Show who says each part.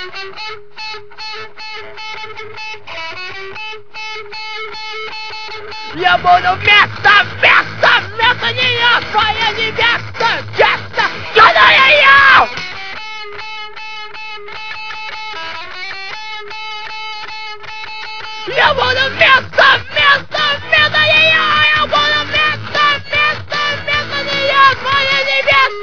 Speaker 1: Я буду вместо нее своя невеста, часто гону ее! Я буду вместо нее! Я буду вместо нее своя невеста!